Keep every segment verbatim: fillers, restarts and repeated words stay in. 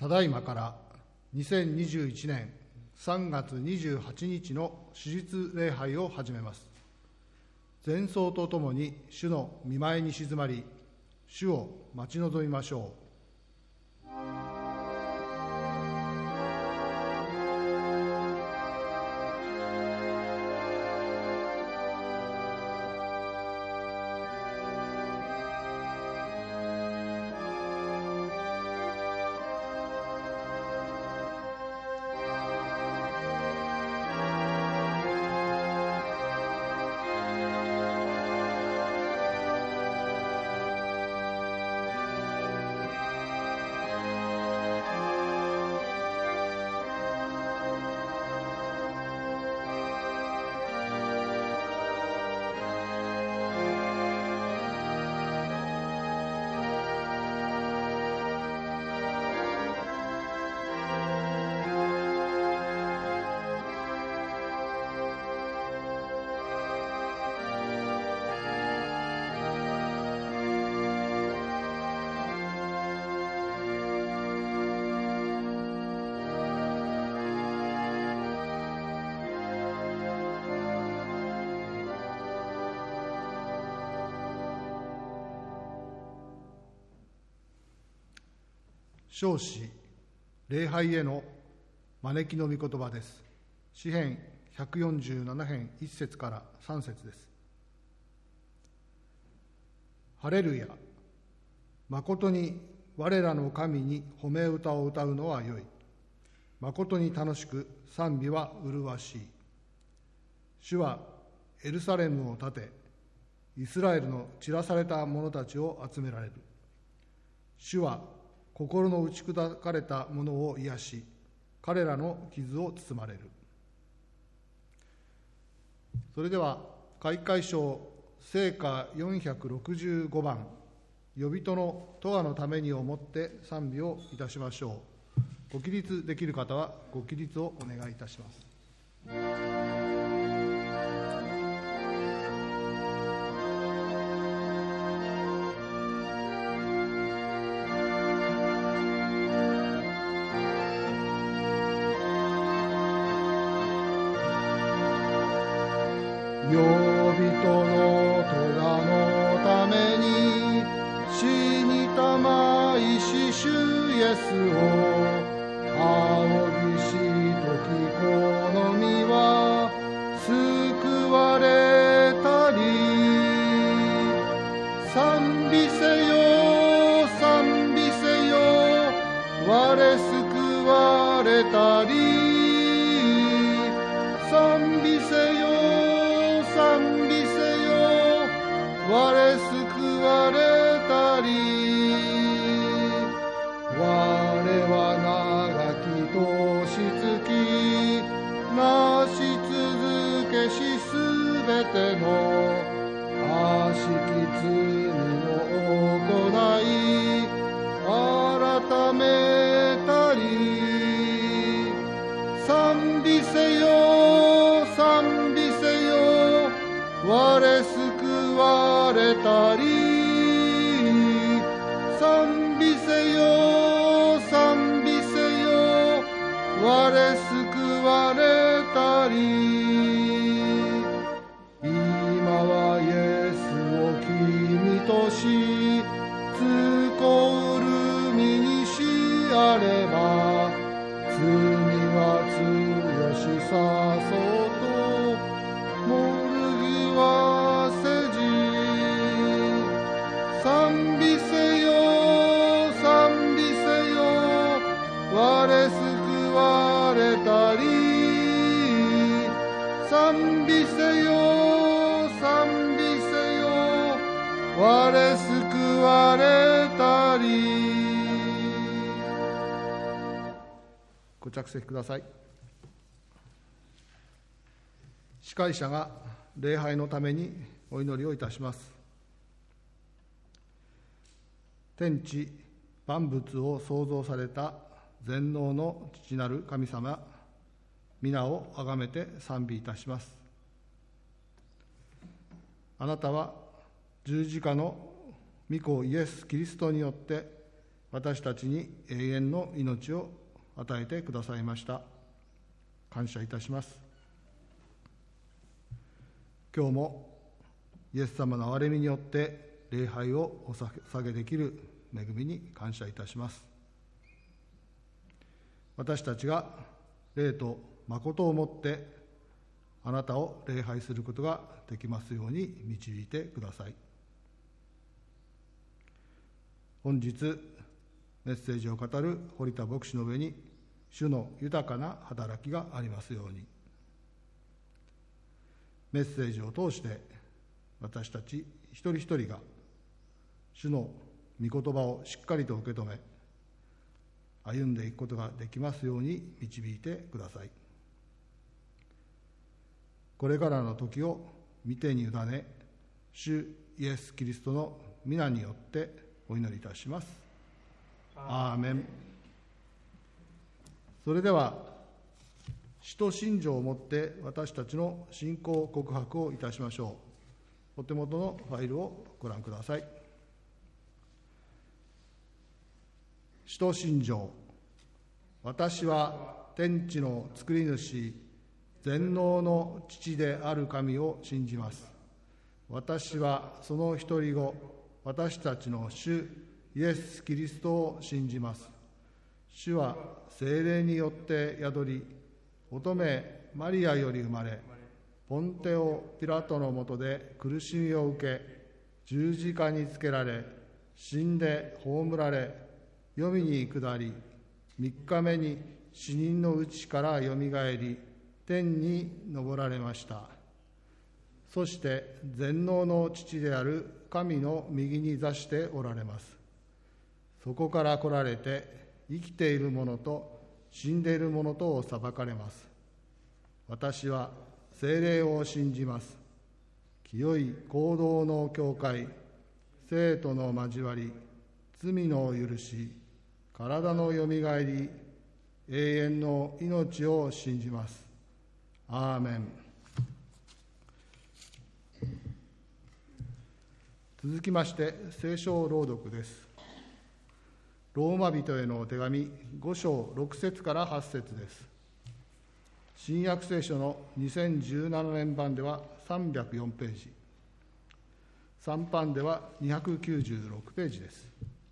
ただいまからにせんにじゅういちねんさんがつにじゅうはちにちの主日礼拝を始めます。前奏とともに主の御前に静まり、主を待ち望みましょう。唱詩礼拝への招きの御言葉です。詩編ひゃくよんじゅうなな編いっ節からさん節です。ハレルヤ、まことに我らの神に褒め歌を歌うのはよい。まことに楽しく賛美は麗しい。主はエルサレムを建て、イスラエルの散らされた者たちを集められる。主は心の打ち砕かれた者を癒し、彼らの傷を包まれる。それでは開会唱聖歌よんひゃくろくじゅうごばん、呼人の永遠のためにをもって賛美をいたしましょう。ご起立できる方はご起立をお願いいたします。呼人の咎のために死にたまいし主イエスを仰ぎしとき好みは救われたり、賛美せよ賛美せよ我救われたり、賛美せよ賛美せよ我救われたり、我は長き年月なし続けしすべての悪しき罪の行い改めたり、賛美せよ賛美せよ我救われたり、賛美せよ賛美せよ我救われたり、今はイエスを君とし使うる身にしあれば、罪は強しさそうと漏るぎはせじ、賛美せよ賛美せよ我救われたり、賛美せよ賛美せよ我救われたり。ご着席ください。司会者が礼拝のためにお祈りをいたします。天地万物を創造された全能の父なる神様、皆をあがめて賛美いたします。あなたは十字架の御子イエス・キリストによって私たちに永遠の命を与えてくださいました。感謝いたします。今日もイエス様の憐れみによって礼拝をお捧げできる恵みに感謝いたします。私たちが霊と誠をもってあなたを礼拝することができますように導いてください。本日メッセージを語る堀田牧師の上に主の豊かな働きがありますように。メッセージを通して私たち一人一人が主の御言葉をしっかりと受け止め歩んでいくことができますように導いてください。これからの時を御手に委ね、主イエス・キリストの皆によってお祈りいたします。アーメン。それでは使徒信条をもって私たちの信仰告白をいたしましょう。お手元のファイルをご覧ください。使徒信条。私は天地の作り主、全能の父である神を信じます。私はその一人子、私たちの主イエス・キリストを信じます。主は聖霊によって宿り、乙女マリアより生まれ、ポンテオ・ピラトのもとで苦しみを受け、十字架につけられ、死んで葬られ、黄泉に下り、三日目に死人のうちからよみがえり、天に昇られました。そして全能の父である神の右に座しておられます。そこから来られて生きている者と死んでいる者とを裁かれます。私は聖霊を信じます。清い行動の教会、生徒の交わり、罪の許し、体のよみがえり、永遠の命を信じます。アーメン。続きまして聖書朗読です。ローマ人へのお手紙ご章ろく節からはち節です。新約聖書のにせんじゅうななねん版ではさんびゃくよんページ、参版ではにひゃくきゅうじゅうろくページです。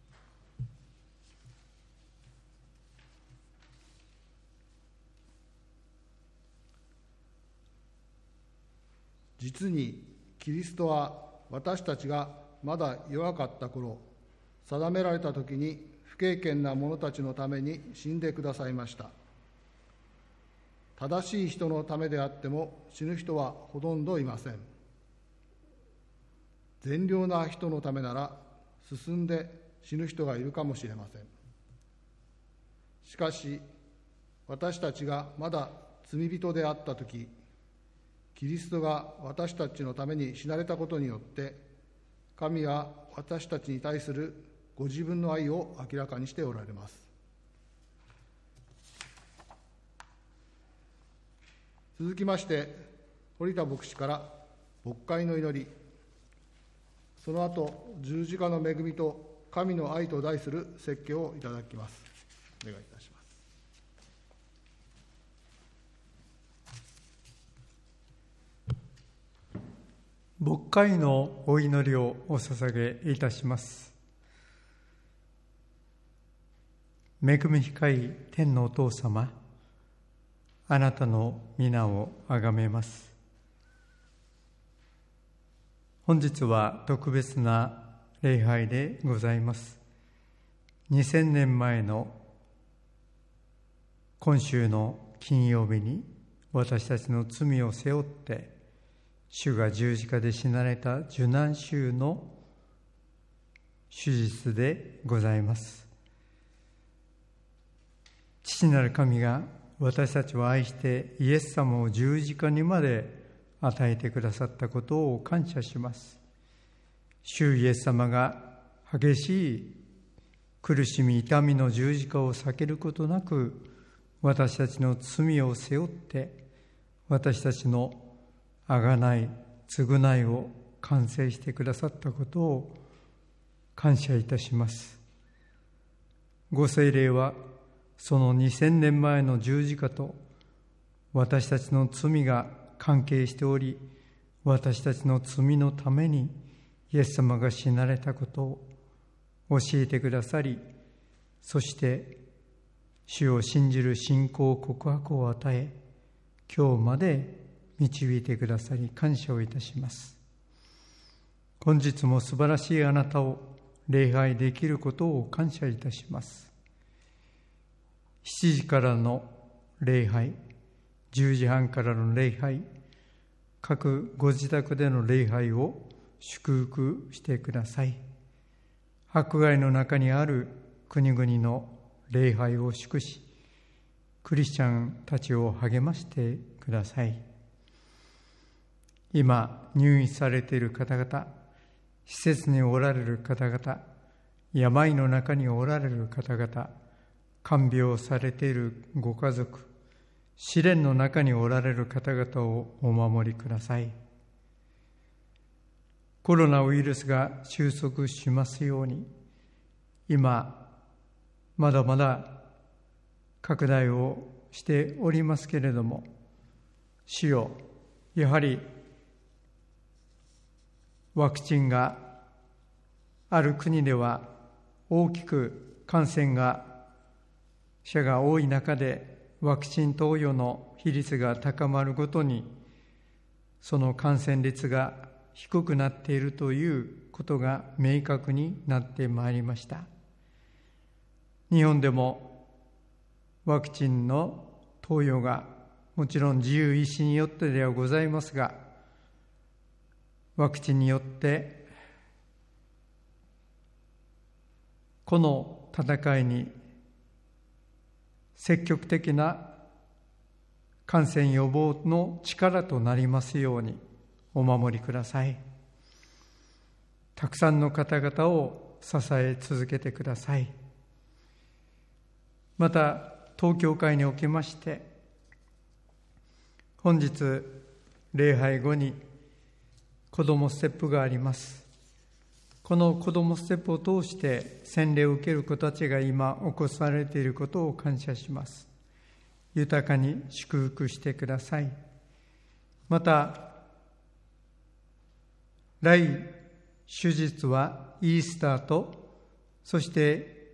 実にキリストは私たちがまだ弱かった頃、定められた時に不敬虔な者たちのために死んでくださいました。正しい人のためであっても死ぬ人はほとんどいません。善良な人のためなら進んで死ぬ人がいるかもしれません。しかし私たちがまだ罪人であったとき、キリストが私たちのために死なれたことによって、神は私たちに対するご自分の愛を明らかにしておられます。続きまして、堀田牧師から牧会の祈り、その後、十字架の恵みと神の愛と題する説教をいただきます。お願いいたします。 牧会のお祈りをお捧げいたします。恵み深い天のお父様、あなたの皆をあがめます。本日は特別な礼拝でございます。にせんねんまえの今週の金曜日に私たちの罪を背負って主が十字架で死なれた受難週の手術でございます。父なる神が私たちを愛してイエス様を十字架にまで与えてくださったことを感謝します。主イエス様が激しい苦しみ痛みの十字架を避けることなく私たちの罪を背負って私たちの贖い、償いを完成してくださったことを感謝いたします。 ご聖霊はそのにせんねんまえの十字架と私たちの罪が関係しており、私たちの罪のためにイエス様が死なれたことを教えてくださり、そして主を信じる信仰告白を与え、今日まで導いてくださり感謝をいたします。本日も素晴らしいあなたを礼拝できることを感謝いたします。しちじからの礼拝、じゅうじはんからの礼拝、各ご自宅での礼拝を祝福してください。迫害の中にある国々の礼拝を祝し、クリスチャンたちを励ましてください。今入院されている方々、施設におられる方々、病の中におられる方々、看病されているご家族、試練の中におられる方々をお守りください。コロナウイルスが収束しますように、今まだまだ拡大をしておりますけれども、主よ、やはりワクチンがある国では大きく感染が者が多い中で、ワクチン投与の比率が高まるごとにその感染率が低くなっているということが明確になってまいりました。日本でもワクチンの投与がもちろん自由意志によってではございますが、ワクチンによってこの戦いに積極的な感染予防の力となりますようにお守りください。たくさんの方々を支え続けてください。また当教会におきまして、本日礼拝後に子どもステップがあります。この子どもステップを通して洗礼を受ける子たちが今起こされていることを感謝します。豊かに祝福してください。また来主日はイースターと、そして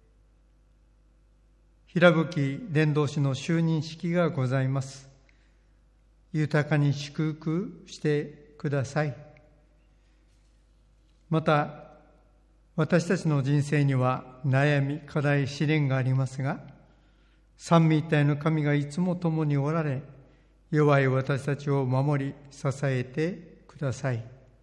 平吹伝道師の就任式がございます。豊かに祝福してください。また私たちの人生には悩み、課題、試練がありますが、三位一体の神がいつも共におられ、弱い私たちを守り支えてください。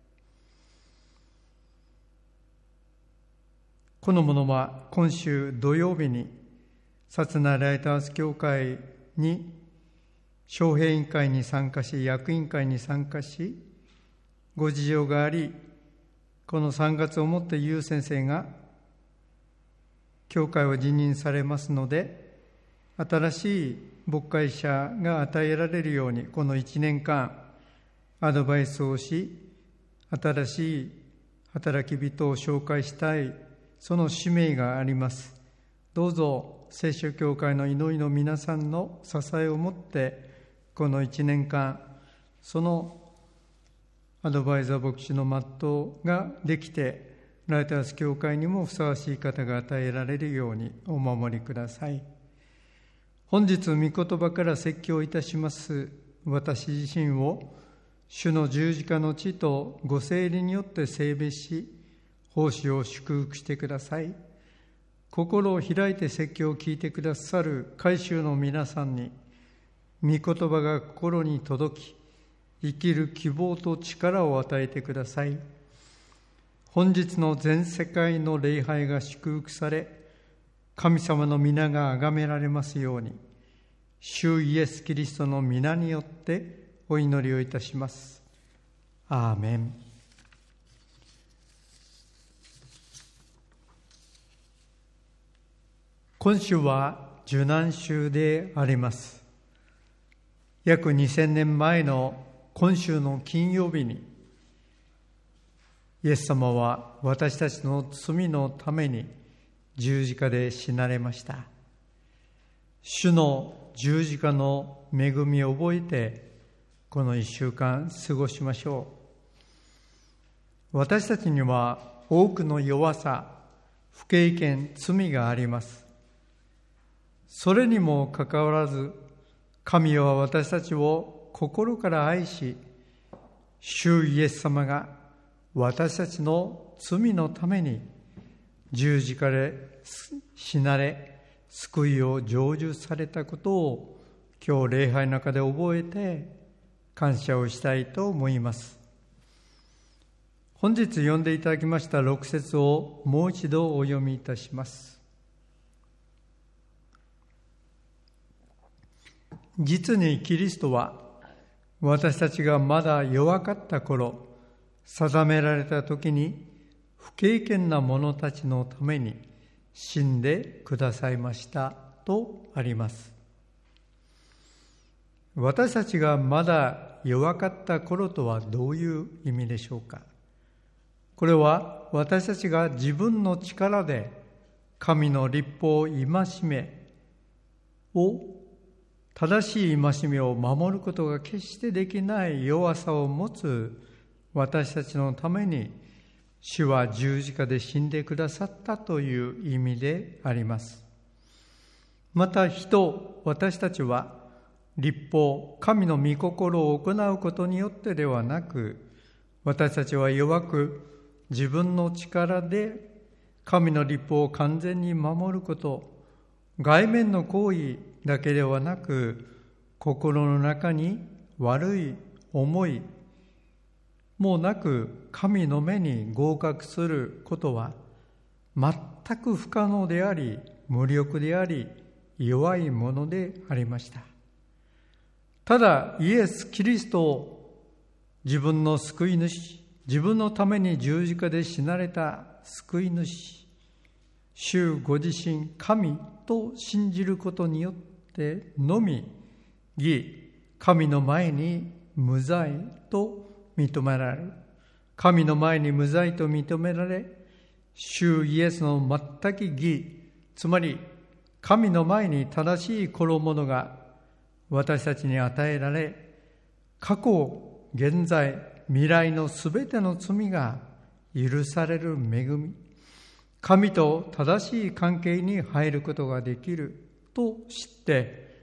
この者は今週土曜日に薩那ライターズ協会に招聘委員会に参加し、役員会に参加し、ご事情があり、このさんがつをもってユウ先生が教会を辞任されますので、新しい牧会者が与えられるようにこのいちねんかんアドバイスをし、新しい働き人を紹介したい、その使命があります。どうぞ聖書教会の祈りの皆さんの支えをもってこのいちねんかん、そのアドバイザー牧師の全うができて、ライターズ教会にもふさわしい方が与えられるようにお守りください。本日御言葉から説教いたします私自身を主の十字架の地とご聖霊によって聖別し、奉仕を祝福してください。心を開いて説教を聞いてくださる改宗の皆さんに、御言葉が心に届き、生きる希望と力を与えてください。本日の全世界の礼拝が祝福され、神様の皆が崇められますように、主イエス・キリストの皆によってお祈りをいたします。アーメン。今週は受難週であります。約にせんねんまえの今週の金曜日に、イエス様は私たちの罪のために十字架で死なれました。主の十字架の恵みを覚えて、この一週間過ごしましょう。私たちには多くの弱さ、不経験、罪があります。それにもかかわらず、神は私たちを心から愛し、主イエス様が私たちの罪のために十字架で死なれ、救いを成就されたことを今日礼拝の中で覚えて感謝をしたいと思います。本日読んでいただきました六節をもう一度お読みいたします。実にキリストは私たちがまだ弱かった頃、定められた時に不経験な者たちのために死んでくださいましたとあります。私たちがまだ弱かった頃とはどういう意味でしょうか。これは私たちが自分の力で神の律法戒めを正しい戒めを守ることが決してできない弱さを持つ私たちのために主は十字架で死んでくださったという意味であります。また人、私たちは律法、神の御心を行うことによってではなく、私たちは弱く自分の力で神の律法を完全に守ること、外面の行為だけではなく、心の中に悪い思いもなく神の目に合格することは全く不可能であり、無力であり、弱いものでありました。ただイエス・キリストを自分の救い主、自分のために十字架で死なれた救い主、主ご自身神と信じることによってのみ、義、神の前に無罪と認められる。神の前に無罪と認められ、主イエスの全く義、つまり神の前に正しい衣が私たちに与えられ、過去、現在、未来のすべての罪が許される恵み、神と正しい関係に入ることができると知って、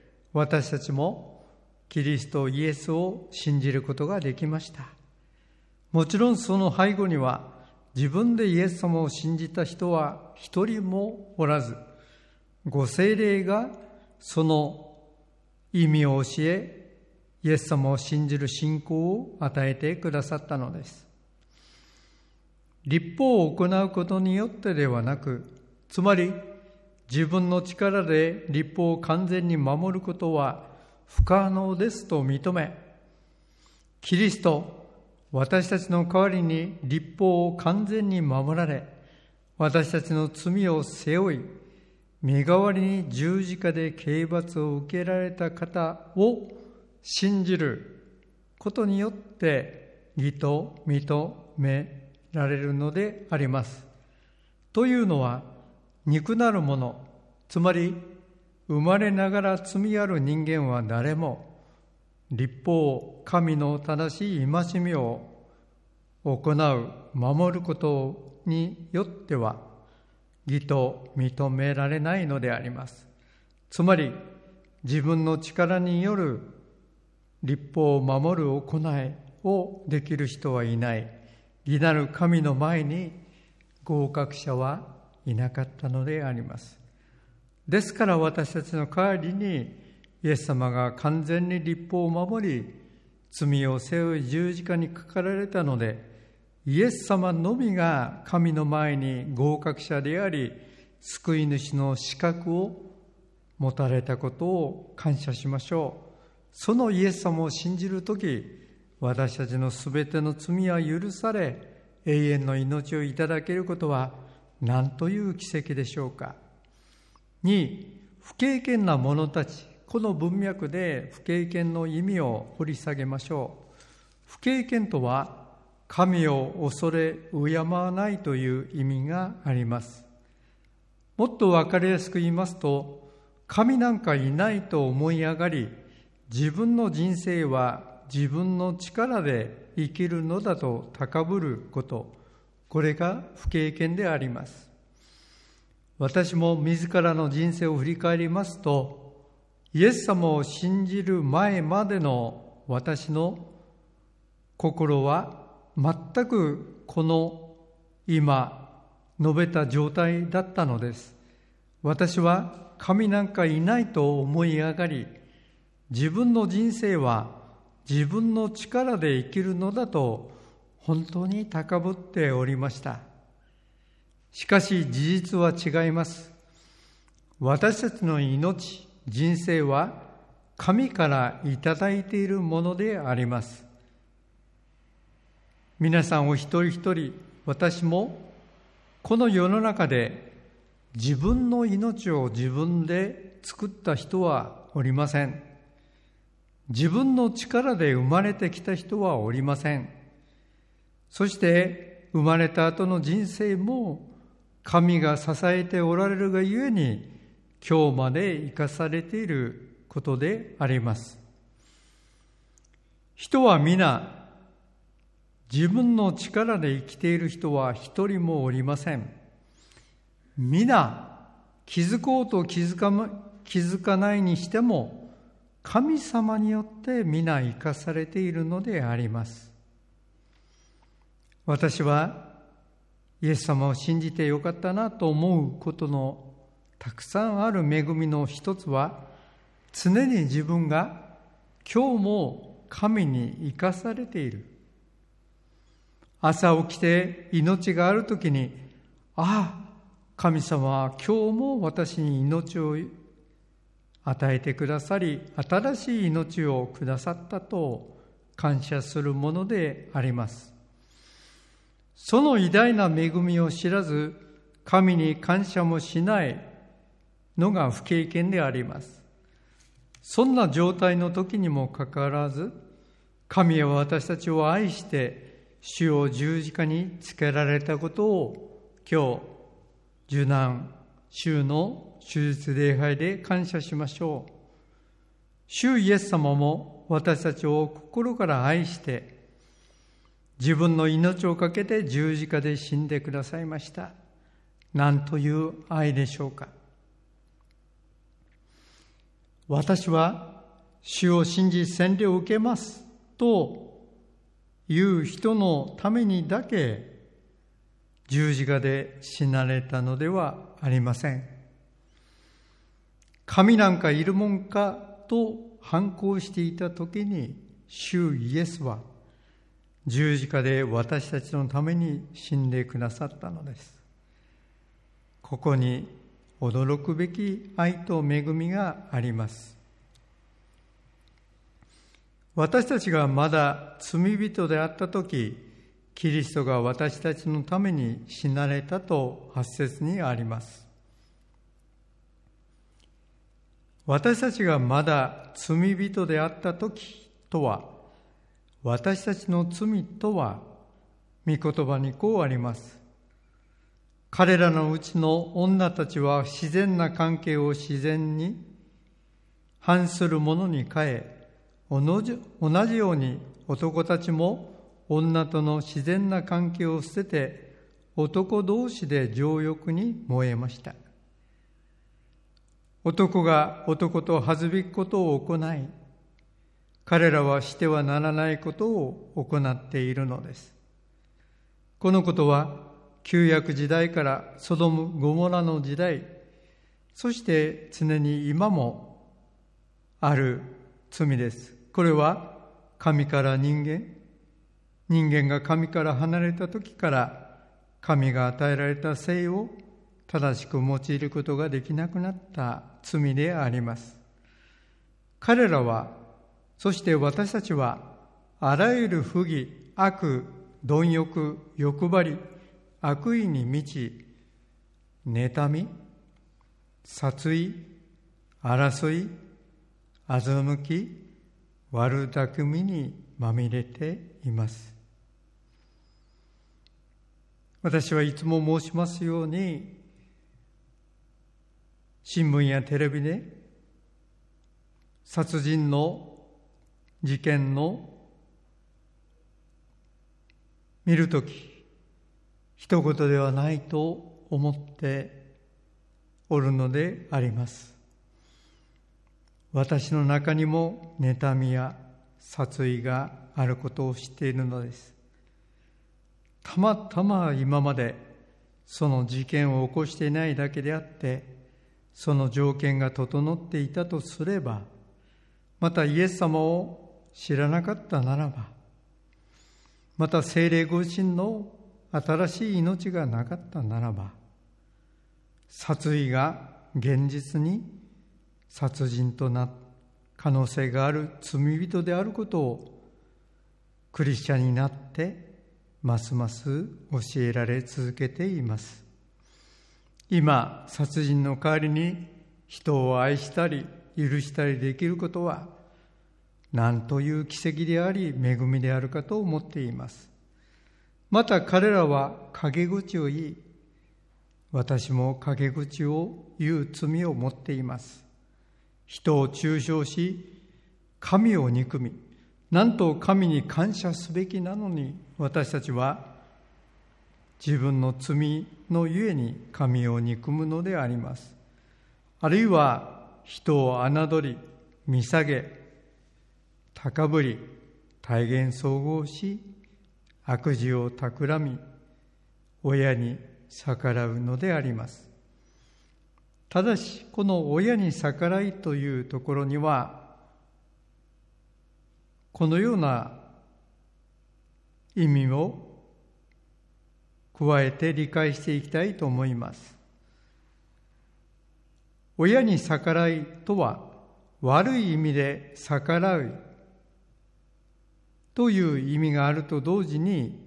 私たちもキリストイエスを信じることができました。もちろんその背後には、自分でイエス様を信じた人は一人もおらず、ご聖霊がその意味を教え、イエス様を信じる信仰を与えてくださったのです。律法を行うことによってではなく、つまり自分の力で律法を完全に守ることは不可能ですと認め、キリスト、私たちの代わりに律法を完全に守られ、私たちの罪を背負い、身代わりに十字架で刑罰を受けられた方を信じることによって義と認められるのであります。というのは、肉なるもの、つまり生まれながら罪ある人間は誰も律法、神の正しい戒めを行う、守ることによっては義と認められないのであります。つまり自分の力による律法を守る行いをできる人はいない。義なる神の前に合格者はいなかったのであります。ですから私たちの代わりにイエス様が完全に律法を守り、罪を背負い十字架にかかられたので、イエス様のみが神の前に合格者であり、救い主の資格を持たれたことを感謝しましょう。そのイエス様を信じるとき、私たちのすべての罪は許され、永遠の命をいただけることは何という奇跡でしょうか。に、不経験な者たち、この文脈で不経験の意味を掘り下げましょう。不経験とは、神を恐れ敬わないという意味があります。 もっと分かりやすく言いますと、神なんかいないと思い上がり、自分の人生は自分の力で生きるのだと高ぶること、これが不経験であります。私も自らの人生を振り返りますと、イエス様を信じる前までの私の心は全くこの今述べた状態だったのです。私は神なんかいないと思い上がり、自分の人生は自分の力で生きるのだと本当に高ぶっておりました。しかし事実は違います。私たちの命、人生は神からいただいているものであります。皆さんお一人一人、私もこの世の中で自分の命を自分で作った人はおりません。自分の力で生まれてきた人はおりません。そして生まれた後の人生も神が支えておられるがゆえに今日まで生かされていることであります。人は皆自分の力で生きている人は一人もおりません。皆気づこうと気づか、気づかないにしても神様によって皆生かされているのであります。私はイエス様を信じてよかったなと思うことのたくさんある恵みの一つは、常に自分が今日も神に生かされている。朝起きて命があるときに、ああ、神様は今日も私に命を与えてくださり、新しい命をくださったと感謝するものであります。その偉大な恵みを知らず、神に感謝もしないのが不経験であります。そんな状態の時にもかかわらず、神は私たちを愛して主を十字架につけられたことを今日、受難週の手術礼拝で感謝しましょう。主イエス様も私たちを心から愛して、自分の命をかけて十字架で死んでくださいました。なんという愛でしょうか。私は主を信じ洗礼を受けますという人のためにだけ十字架で死なれたのではありません。神なんかいるもんかと反抗していた時に、主イエスは十字架で私たちのために死んでくださったのです。ここに驚くべき愛と恵みがあります。私たちがまだ罪人であったとき、キリストが私たちのために死なれたとはち節にあります。私たちがまだ罪人であったときとは、私たちの罪とは、御言葉にこうあります。彼らのうちの女たちは自然な関係を自然に反するものに変え、同じ、同じように男たちも女との自然な関係を捨てて、男同士で情欲に燃えました。男が男と恥ずべきことを行い、彼らはしてはならないことを行っているのです。このことは旧約時代からソドム・ゴモラの時代、そして常に今もある罪です。これは神から人間、人間が神から離れた時から神が与えられた性を正しく用いることができなくなった罪であります。彼らは、そして私たちは、あらゆる不義、悪、貪欲、欲張り、悪意に満ち、妬み、殺意、争い、欺き、悪巧みにまみれています。私はいつも申しますように、 新聞やテレビで殺人の事件の見るとき、一言ではないと思っておるのであります。私の中にも妬みや殺意があることを知っているのです。たまたま今までその事件を起こしていないだけであって、その条件が整っていたとすれば、またイエス様を知らなかったならば、また聖霊ご自身の新しい命がなかったならば、殺意が現実に殺人となる可能性がある罪人であることをクリスチャンになってますます教えられ続けています。今、殺人の代わりに人を愛したり許したりできることは何という奇跡であり恵みであるかと思っています。また彼らは陰口を言い、私も陰口を言う罪を持っています。人を中傷し、神を憎み、なんと神に感謝すべきなのに、私たちは自分の罪のゆえに神を憎むのであります。あるいは人を侮り、見下げ、高ぶり、大言総合し、悪事を企み、親に逆らうのであります。ただし、この親に逆らいというところには、このような意味を加えて理解していきたいと思います。親に逆らいとは、悪い意味で逆らうという意味があると同時に、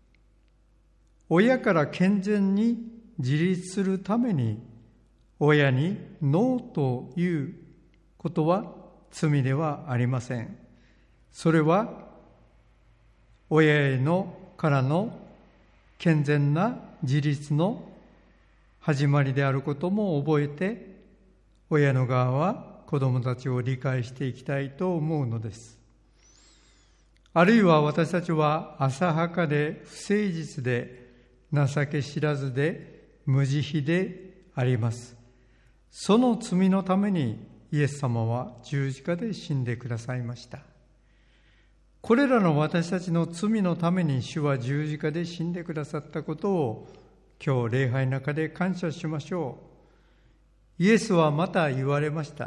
親から健全に自立するために親にノーということは罪ではありません。それは親へのからの健全な自立の始まりであることも覚えて、親の側は子どもたちを理解していきたいと思うのです。あるいは私たちは浅はかで不誠実で情け知らずで無慈悲であります。その罪のためにイエス様は十字架で死んでくださいました。これらの私たちの罪のために主は十字架で死んでくださったことを今日礼拝の中で感謝しましょう。イエスはまた言われました。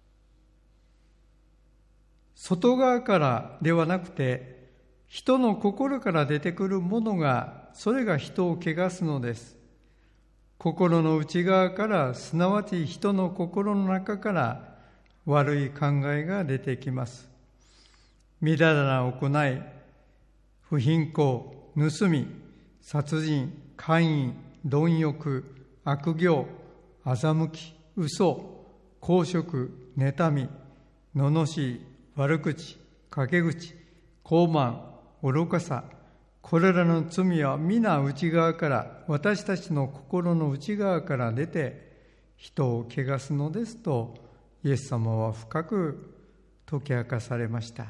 外側からではなくて、人の心から出てくるものが、それが人を汚すのです。心の内側から、すなわち人の心の中から悪い考えが出てきます。みだらな行い、不貧困、盗み、殺人、姦淫、貪欲、悪行、欺き、嘘、公職、妬み、罵り、悪口、陰口、傲慢、愚かさ、これらの罪は皆内側から、私たちの心の内側から出て人を汚すのですと、イエス様は深く説き明かされました。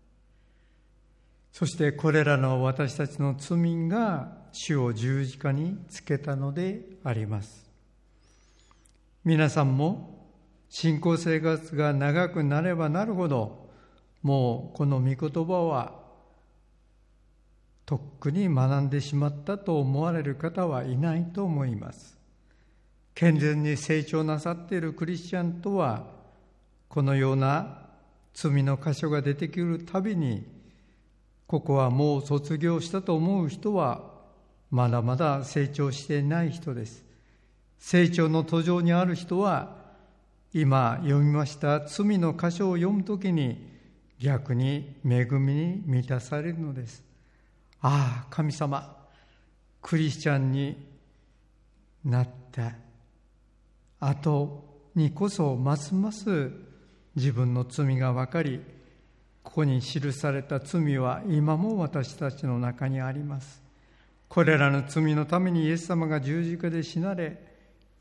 そしてこれらの私たちの罪が主を十字架につけたのであります。皆さんも信仰生活が長くなればなるほど、もうこの御言葉はとっくに学んでしまったと思われる方はいないと思います。健全に成長なさっているクリスチャンとは、このような罪の箇所が出てくるたびに、ここはもう卒業したと思う人はまだまだ成長していない人です。成長の途上にある人は、今読みました罪の箇所を読むときに逆に恵みに満たされるのです。ああ、神様、クリスチャンになった後にこそますます自分の罪が分かり、ここに記された罪は今も私たちの中にあります。これらの罪のためにイエス様が十字架で死なれ、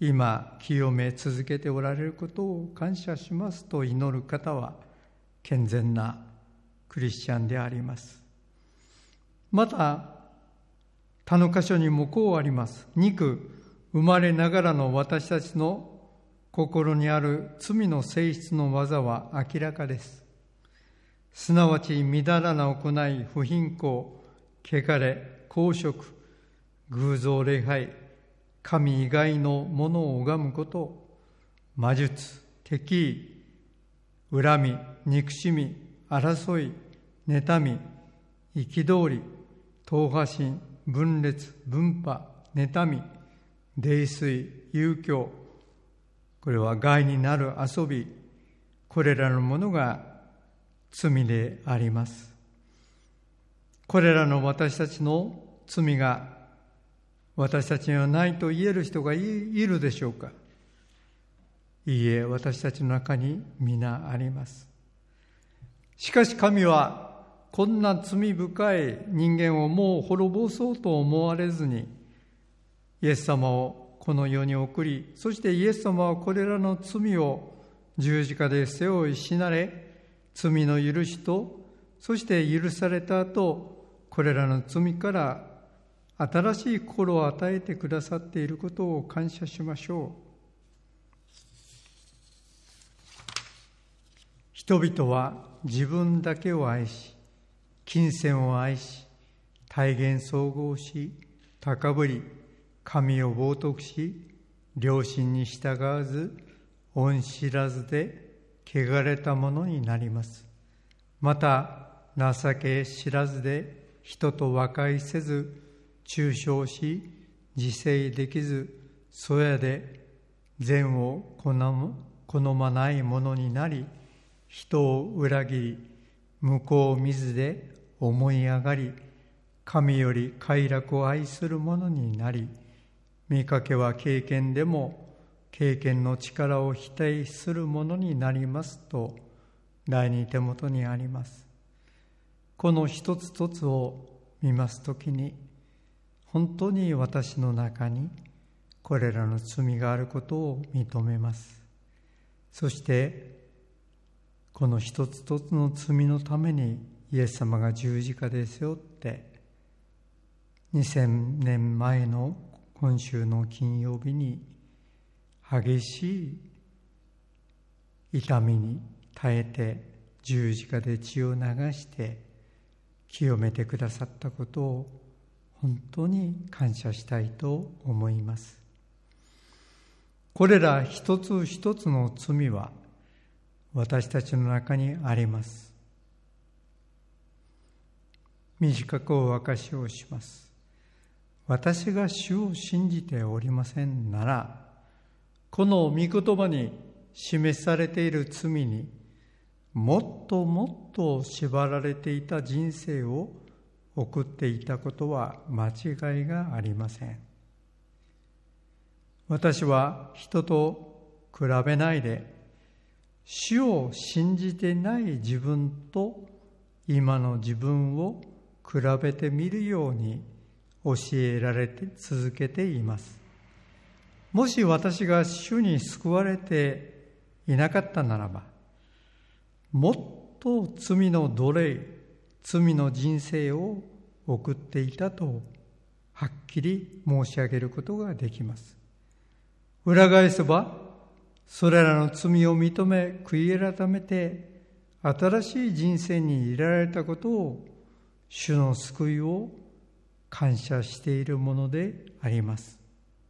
今清め続けておられることを感謝しますと祈る方は健全なクリスチャンであります。また他の箇所にもこうあります。肉、生まれながらの私たちの心にある罪の性質の技は明らかです。すなわちみだらな行い、不貧困、汚れ、公職、偶像礼拝、神以外のものを拝むこと、魔術、敵意、恨み、憎しみ、争い、妬み、憤り、党派心、分裂、分派、妬み、泥酔、遊興、これは害になる遊び、これらのものが罪であります。これらの私たちの罪が私たちにはないと言える人がいるでしょうか。いいえ、私たちの中に皆あります。しかし神はこんな罪深い人間をもう滅ぼそうと思われずに、イエス様をこの世に送り、そしてイエス様はこれらの罪を十字架で背負い死なれ、罪の許しと、そして許された後、これらの罪から新しい心を与えてくださっていることを感謝しましょう。人々は自分だけを愛し、金銭を愛し、体現総合し、高ぶり、神を冒涜し、良心に従わず、恩知らずで汚れたものになります。また、情け知らずで人と和解せず、中傷し、自制できず、そやで善を好む、好まないものになり、人を裏切り、向こう見ずで思い上がり、神より快楽を愛するものになり、見かけは経験でも経験の力を否定するものになりますと、第二手元にあります。この一つ一つを見ますときに、本当に私の中にこれらの罪があることを認めます。そしてこの一つ一つの罪のためにイエス様が十字架で背負ってにせんねんまえの今週の金曜日に激しい痛みに耐えて十字架で血を流して清めてくださったことを本当に感謝したいと思います。これら一つ一つの罪は私たちの中にあります。短くお明かしをします。私が主を信じておりませんなら、この御言葉に示されている罪にもっともっと縛られていた人生を送っていたことは間違いがありません。私は人と比べないで、主を信じてない自分と今の自分を比べてみるように教えられて続けています。もし私が主に救われていなかったならば、もっと罪の奴隷、罪の人生を送っていたとはっきり申し上げることができます。裏返せば、それらの罪を認め悔い改めて新しい人生に入れられたことを、主の救いを感謝しているものであります。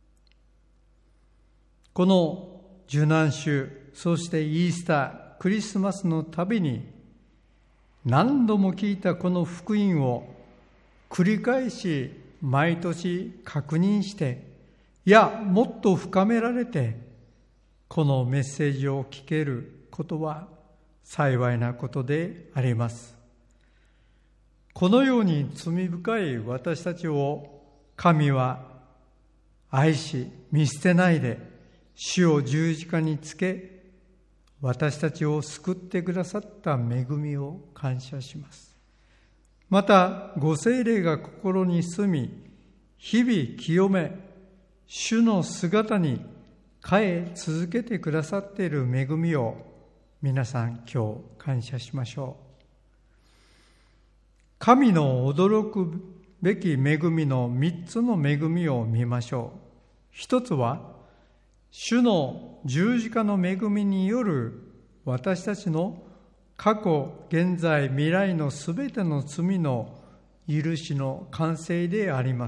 この受難週、そしてイースター、クリスマスのたびに何度も聞いたこの福音を繰り返し毎年確認して、いやもっと深められてこのメッセージを聞けることは幸いなことであります。このように罪深い私たちを神は愛し見捨てないで、主を十字架につけ私たちを救ってくださった恵みを感謝します。またご聖霊が心に住み、日々清め、主の姿に変え続けてくださっている恵みを皆さん今日感謝しましょう。神の驚くべき恵みの三つの恵みを見ましょう。一つは、主の十字架の恵みによる私たちの過去、現在、未来のすべての罪の許しの完成であります。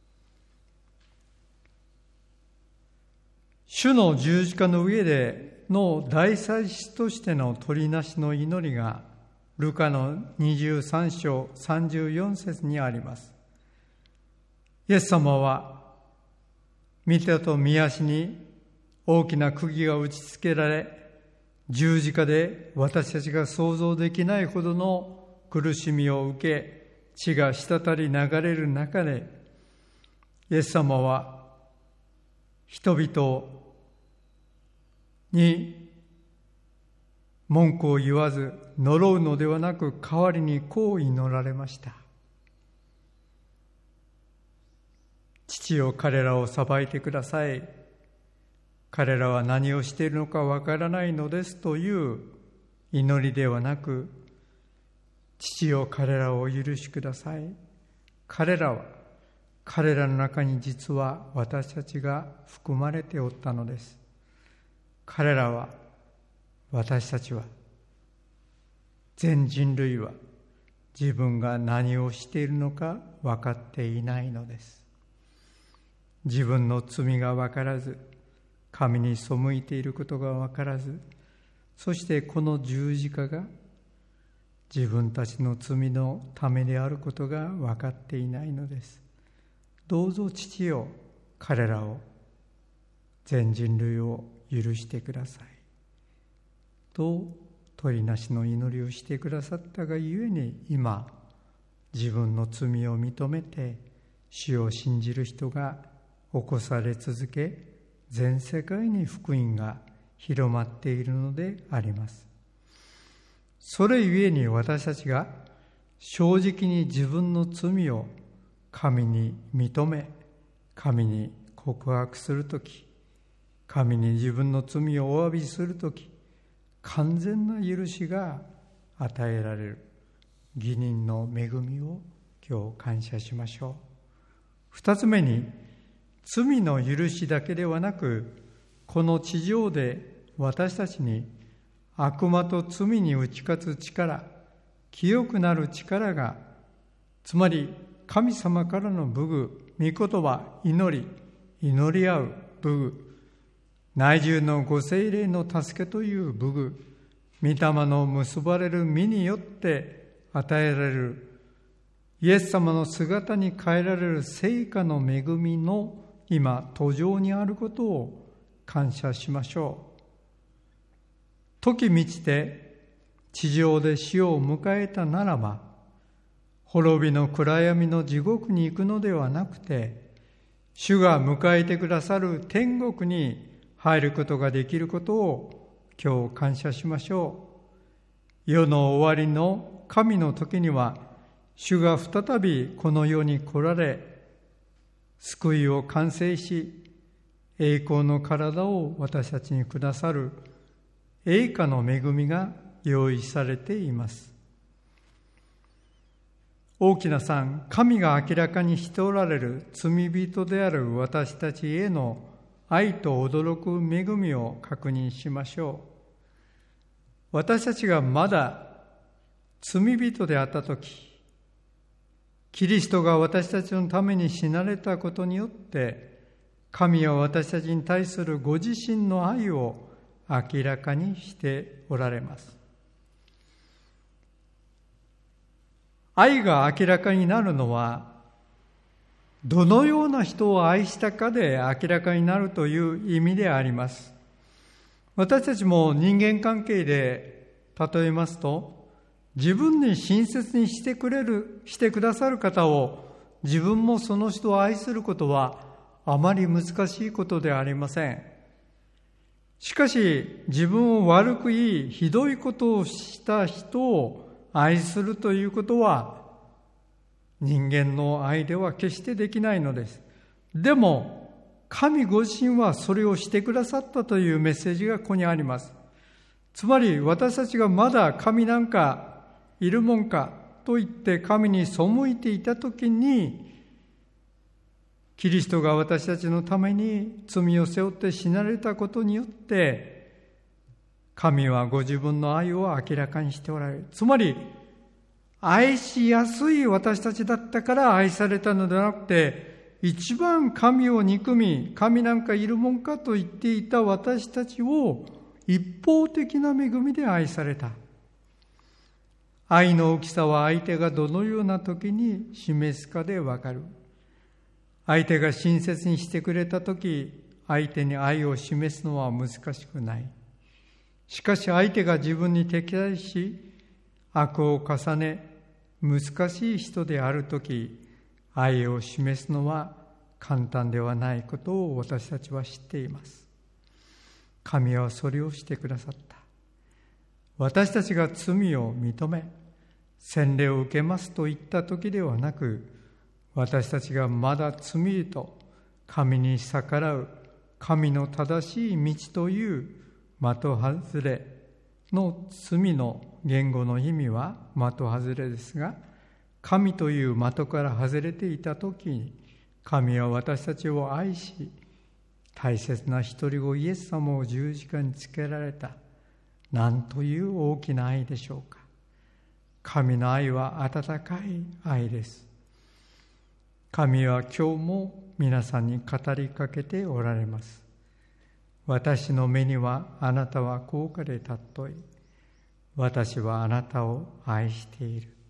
主の十字架の上での大祭司としての取りなしの祈りがルカのにじゅうさん章さんじゅうよん節にあります。イエス様は御手と御足に大きな釘が打ち付けられ、十字架で私たちが想像できないほどの苦しみを受け、血が滴り流れる中で、イエス様は人々に文句を言わず呪うのではなく、代わりにこう祈られました。父よ、彼らを裁いてください。彼らは何をしているのかわからないのですという祈りではなく、父よ、彼らをお許しください。彼らは、彼らの中に実は私たちが含まれておったのです。彼らは、私たちは、全人類は自分が何をしているのか分かっていないのです。自分の罪が分からず、神に背いていることが分からず、そしてこの十字架が自分たちの罪のためであることが分かっていないのです。どうぞ父よ、彼らを、全人類を許してください。と、取りなしの祈りをしてくださったがゆえに、今、自分の罪を認めて、主を信じる人が起こされ続け、全世界に福音が広まっているのであります。それゆえに私たちが正直に自分の罪を神に認め、神に告白するとき、神に自分の罪をお詫びするとき、完全な許しが与えられる義人の恵みを今日感謝しましょう。二つ目に、罪の許しだけではなく、この地上で私たちに悪魔と罪に打ち勝つ力、清くなる力が、つまり神様からの武具、御言葉、祈り、祈り合う武具、内住のご聖霊の助けという武具、御霊の結ばれる身によって与えられるイエス様の姿に変えられる聖火の恵みの今途上にあることを感謝しましょう。時満ちて地上で死を迎えたならば、滅びの暗闇の地獄に行くのではなくて、主が迎えてくださる天国に入ることができることを今日感謝しましょう。世の終わりの神の時には、主が再びこの世に来られ、救いを完成し、栄光の体を私たちにくださる栄華の恵みが用意されています。大きな三、神が明らかにしておられる罪人である私たちへの愛と驚く恵みを確認しましょう。私たちがまだ罪人であったとき、キリストが私たちのために死なれたことによって、神は私たちに対するご自身の愛を明らかにしておられます。愛が明らかになるのは、どのような人を愛したかで明らかになるという意味であります。私たちも人間関係で例えますと、自分に親切にしてくれる、してくださる方を自分もその人を愛することはあまり難しいことではありません。しかし、自分を悪く言い、ひどいことをした人を愛するということは、人間の愛では決してできないのです。でも、 神ご自身はそれをしてくださったというメッセージがここにあります。つまり私たちがまだ神なんかいるもんかと言って神に背いていたときに、キリストが私たちのために罪を背負って死なれたことによって、神はご自分の愛を明らかにしておられる。つまり、愛しやすい私たちだったから愛されたのではなくて、一番神を憎み、神なんかいるもんかと言っていた私たちを一方的な恵みで愛された。愛の大きさは相手がどのような時に示すかでわかる。相手が親切にしてくれたとき、相手に愛を示すのは難しくない。しかし相手が自分に敵対し、悪を重ね、難しい人であるとき、愛を示すのは簡単ではないことを私たちは知っています。神はそれをしてくださった。私たちが罪を認め、洗礼を受けますと言ったときではなく、私たちがまだ罪と神に逆らう神の正しい道という的外れの罪の言語の意味は的外れですが、神という的から外れていたときに、神は私たちを愛し、大切な一人子イエス様を十字架につけられた。なんという大きな愛でしょうか。神の愛は温かい愛です。神は今日も皆さんに語りかけておられます。私の目にはあなたは高価で尊い。私はあなたを愛している。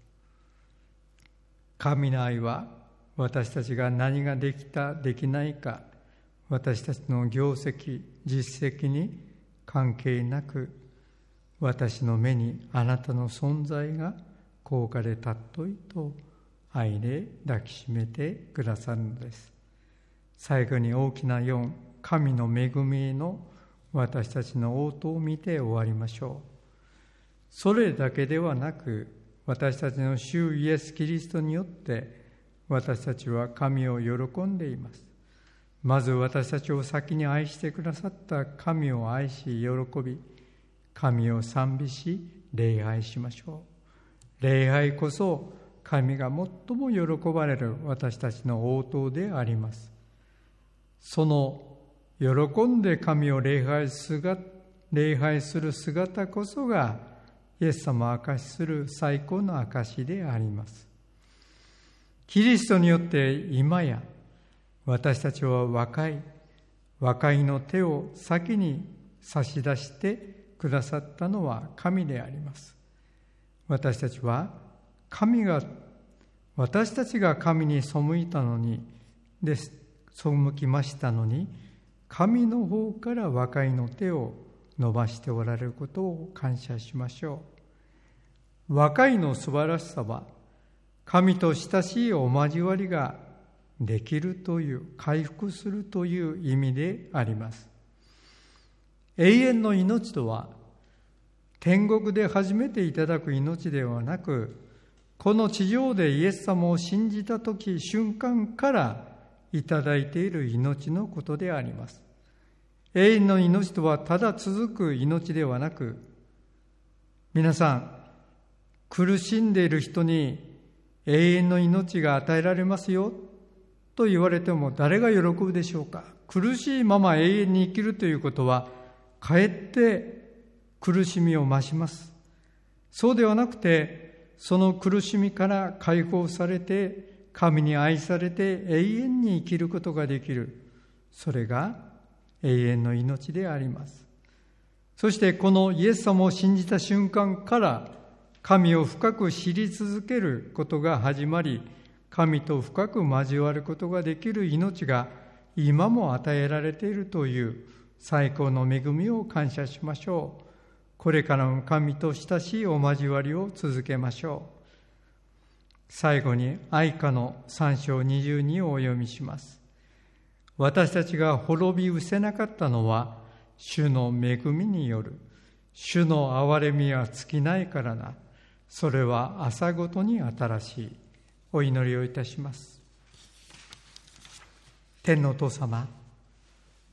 神の愛は私たちが何ができた、できないか、私たちの業績、実績に関係なく、私の目にあなたの存在が高価で尊いと愛で抱きしめてくださるのです。最後に大きなよん、神の恵みの私たちの応答を見て終わりましょう。それだけではなく、私たちの主イエス・キリストによって私たちは神を喜んでいます。まず私たちを先に愛してくださった神を愛し喜び、神を賛美し礼拝しましょう。礼拝こそ神が最も喜ばれる私たちの応答であります。その喜んで神を礼拝する、礼拝する姿こそがイエス様を証しする最高の証であります。キリストによって今や私たちは和解、和解の手を先に差し出してくださったのは神であります。私たちは神が、私たちが神に背いたのに、です、背きましたのに、神の方から和解の手を伸ばしておられることを感謝しましょう。和解の素晴らしさは、神と親しいお交わりができるという、回復するという意味であります。永遠の命とは、天国で初めていただく命ではなく、この地上でイエス様を信じたとき、瞬間からいただいている命のことであります。永遠の命とはただ続く命ではなく、皆さん、苦しんでいる人に永遠の命が与えられますよと言われても誰が喜ぶでしょうか。苦しいまま永遠に生きるということは、かえって苦しみを増します。そうではなくて、その苦しみから解放されて、神に愛されて永遠に生きることができる。それが永遠の命であります。そしてこのイエス様を信じた瞬間から神を深く知り続けることが始まり、神と深く交わることができる命が今も与えられているという最高の恵みを感謝しましょう。これからも神と親しいお交わりを続けましょう。最後に愛歌のさん章にじゅうにをお読みします。私たちが滅び失せなかったのは主の恵みによる。主の憐れみは尽きないからな。それは朝ごとに新しい。お祈りをいたします。天のお父様、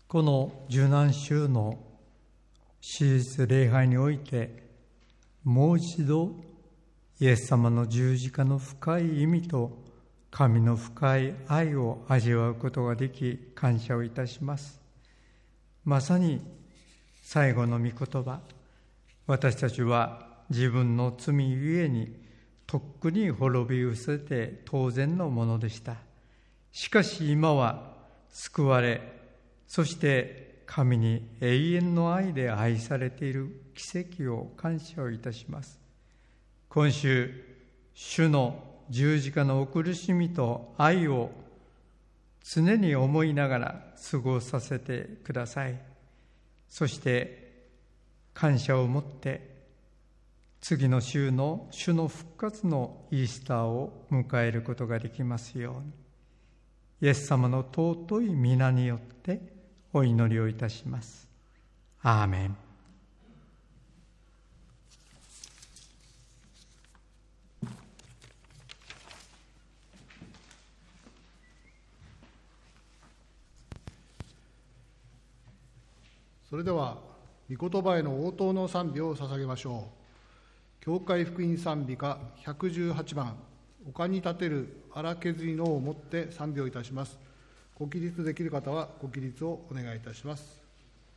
この受難週の史実礼拝において、もう一度イエス様の十字架の深い意味と神の深い愛を味わうことができ、感謝をいたします。まさに最後の御言葉、私たちは自分の罪ゆえにとっくに滅び失せて当然のものでした。しかし今は救われ、そして神に永遠の愛で愛されている奇跡を感謝をいたします。今週、主の十字架の苦しみと愛を常に思いながら過ごさせてください。そして感謝を持って次の週の主の復活のイースターを迎えることができますように、イエス様の尊い皆によってお祈りをいたします。アーメン。 それでは御言葉への応答の賛美を捧げましょう。教会福音賛美歌ひゃくじゅうはちばん、丘に立てる荒削りのをもって賛美をいたします。ご起立できる方はご起立をお願いいたします。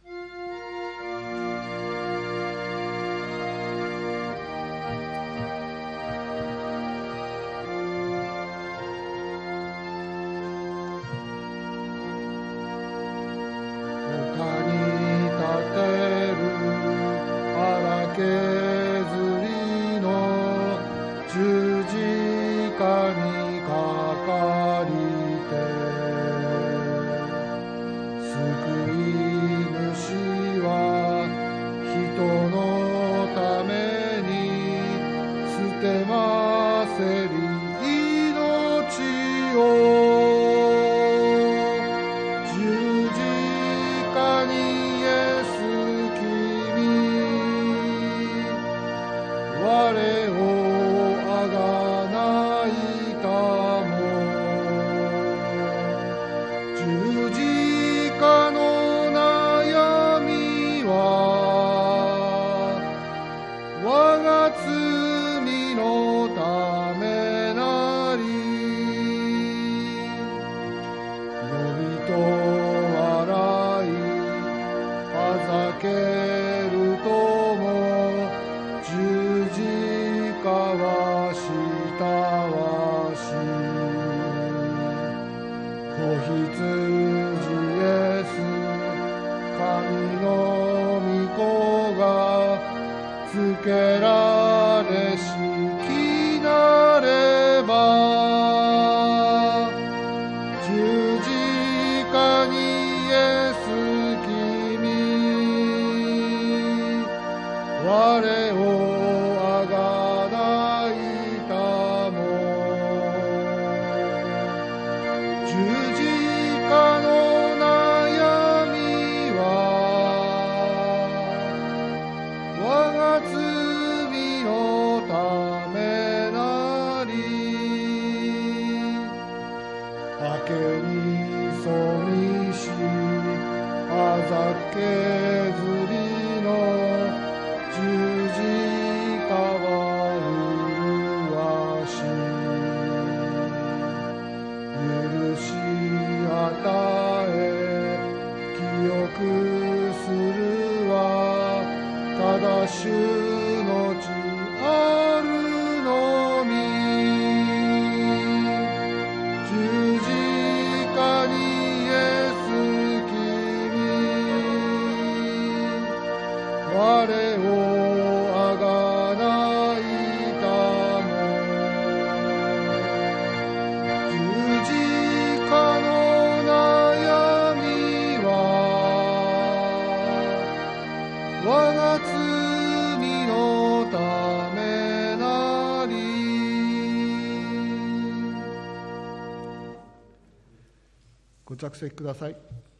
ご着席ください。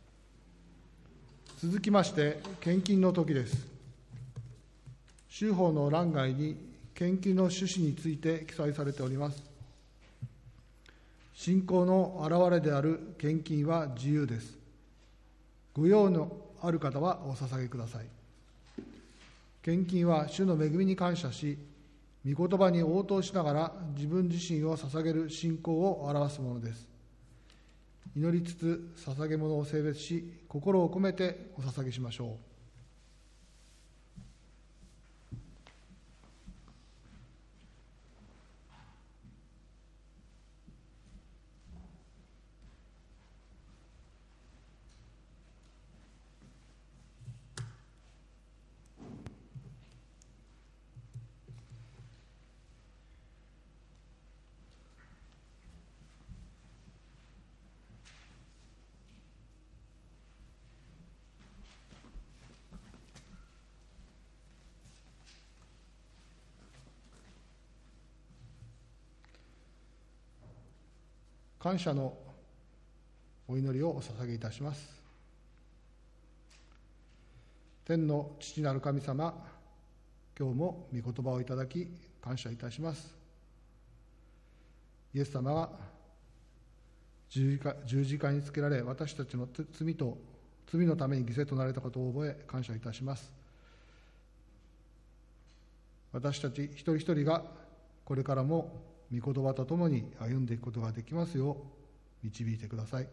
続きまして献金の時です。州法の欄外に献金の趣旨について記載されております。信仰の表れである献金は自由です。 ご用のある方はお捧げください。献金は主の恵みに感謝し、御言葉に応答しながら自分自身を捧げる信仰を表すものです。祈りつつ捧げ物を聖別し、心を込めてお捧げしましょう。感謝のお祈りをお捧げいたします。天の父なる神様、今日も御言葉をいただき感謝いたします。イエス様が十字架、十字架につけられ、私たちの罪と罪のために犠牲となられたことを覚え感謝いたします。私たち一人一人がこれからも御言葉とともに歩んでいくことができますよう導いてください。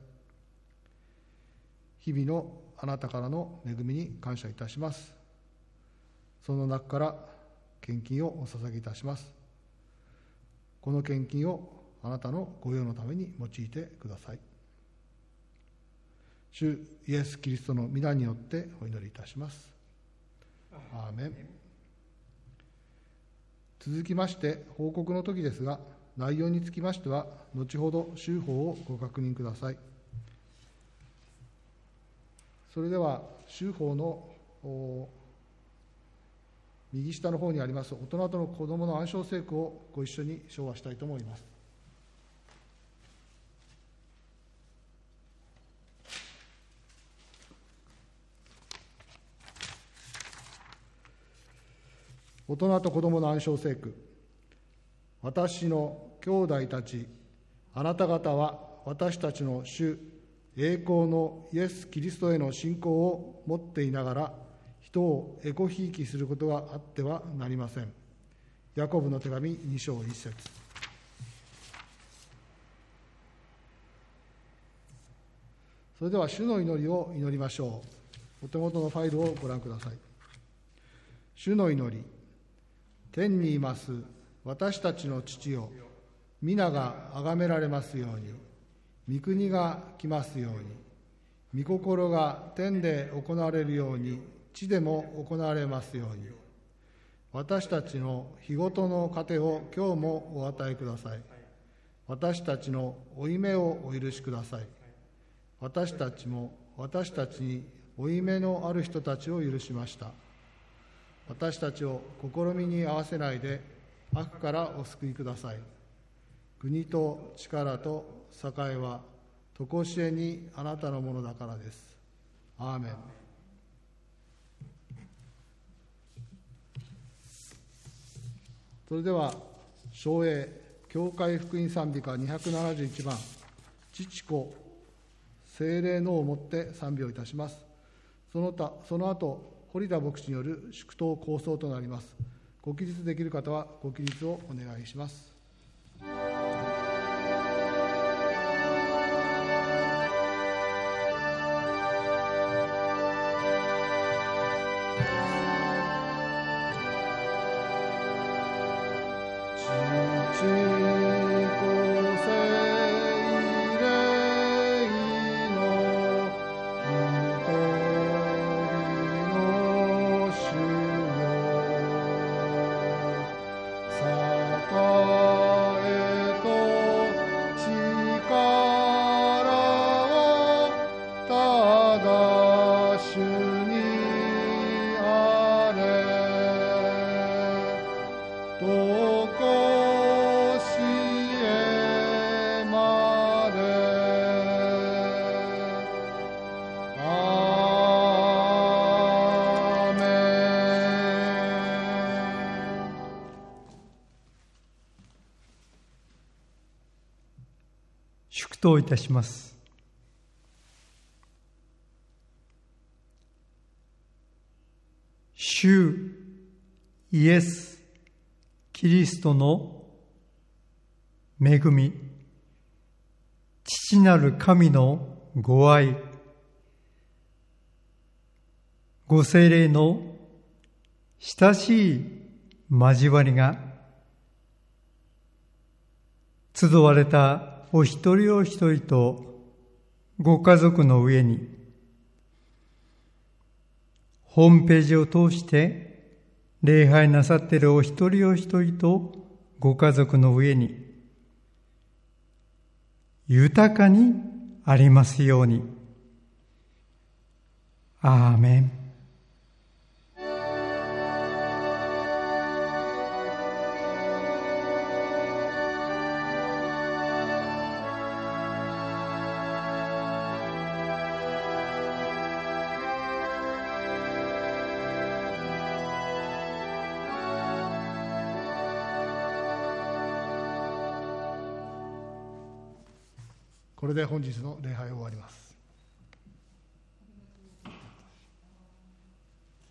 日々のあなたからの恵みに感謝いたします。その中から献金をお捧げいたします。この献金をあなたのご用のために用いてください。主イエス・キリストの皆によってお祈りいたします。アーメン。続きまして報告の時ですが、内容につきましては後ほど修法をご確認ください。それでは修法の右下の方にあります大人との子どもの暗唱聖句をご一緒に唱和したいと思います。大人と子どもの暗唱聖句。私の兄弟たち、あなた方は私たちの主栄光のイエス・キリストへの信仰を持っていながら人をエコひいきすることがあってはなりません。ヤコブの手紙に章いち節。それでは主の祈りを祈りましょう。お手元のファイルをご覧ください。主の祈り。天にいます私たちの父よ、皆が崇められますように、御国が来ますように、御心が天で行われるように地でも行われますように。私たちの日ごとの糧を今日もお与えください。私たちの負い目をお許しください。私たちも私たちに負い目のある人たちを許しました。私たちを試みに合わせないで悪からお救いください。国と力と栄はとこしえにあなたのものだからです。アーメン。それでは唱詠教会福音賛美歌にひゃくななじゅういちばん、父子聖霊のをもって賛美をいたします。その他その後堀田牧師による祝祷構想となります。ご起立できる方はご起立をお願いします。 祝祷いたします。 イエス・キリストの恵み、父なる神のご愛、ご聖霊の親しい交わりが、集われたお一人お一人とご家族の上に、ホームページを通して礼拝なさっているお一人お一人とご家族の上に、豊かにありますように。アーメン。 これで本日の礼拝を終わります。